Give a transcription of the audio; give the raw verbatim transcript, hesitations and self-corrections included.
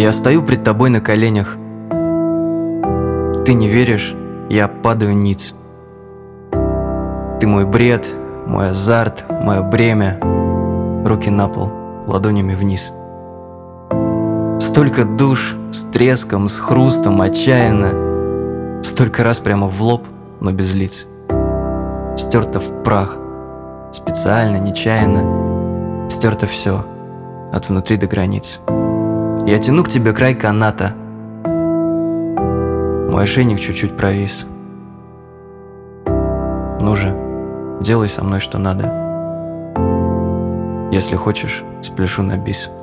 Я стою пред тобой на коленях. Ты не веришь, я падаю ниц. Ты мой бред, мой азарт, мое бремя. Руки на пол, ладонями вниз. Столько душ, с треском, с хрустом, отчаянно. Столько раз прямо в лоб, но без лиц. Стерто в прах, специально, нечаянно. Стерто все, от внутри до границ. Я тяну к тебе край каната. Мой ошейник чуть-чуть провис. Ну же, делай со мной что надо. Если хочешь, спляшу на бис.